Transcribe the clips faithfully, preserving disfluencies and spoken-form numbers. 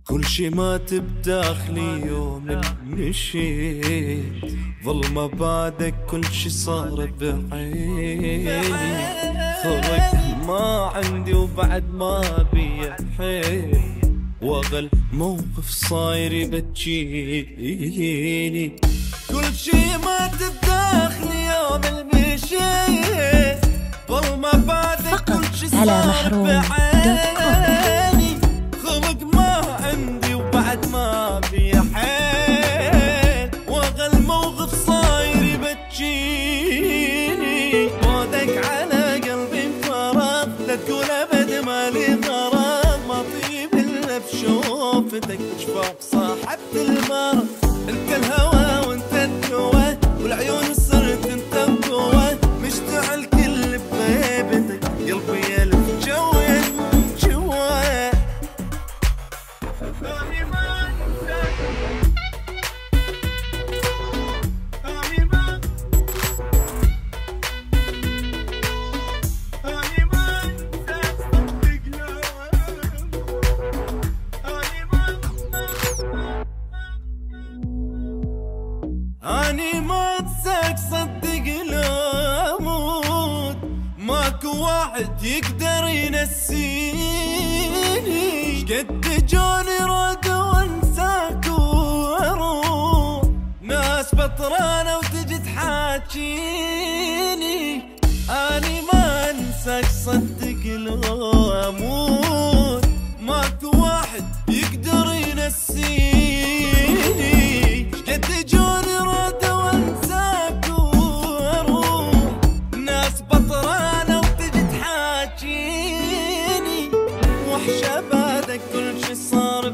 كل شي مات بداخلي يوم اللي مشيت، ظلمة بعدك كل شي صار بعيني. خرج ما عندي وبعد ما بي حيل، واغل موقف صاير يبجيني. كل شي مات بداخلي يوم اللي مشيت، ظلمة بعدك كل شي صار بعيني. خلق ما عندي وبعد ما في حيل، واغل موقف صاير يبجيني. بعدك على قلبي انفرض، لا تقول ابد مالي غرض. ما طيب الا بشوفتك وشفاف صاحبت المرض. انت الهوى وانت الدوا، والعيون صرت انت بقوة. مشتعل كل بغيبتك، قلبي يلف جوك جوا. أني ما أنساك، أني ما أني ما أنساك صدق لا. أني ما أني ما أنساك صدق لا أموت. ماكو واحد يقدر ينسيني. شقد جوني راد وانساك واروح، ناس بطرانة وتجي تحاكيني. أني ما أنساك صدق لو أموت. ماكو واحد يقدر ينسيني. شقد جوني راد وانساك واروح، ناس بطرانة وتجي تحاكيني. وحشة بعدك كل شي صار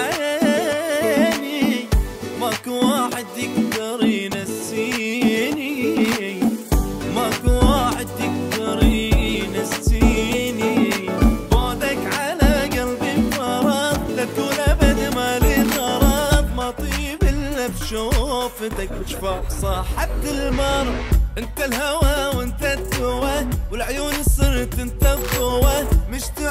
بعيني. ماكو واحد يقدر ينسيني. ماكو واحد يقدر ينسيني. بعدك على قلبي انفرض، لا تقول ابد مالي غرض. ما طيب الا بشوفتك وشفاف صاحبت المرض. انت الهوى وانت الدوا، والعيون صرت انت بقوة. مشت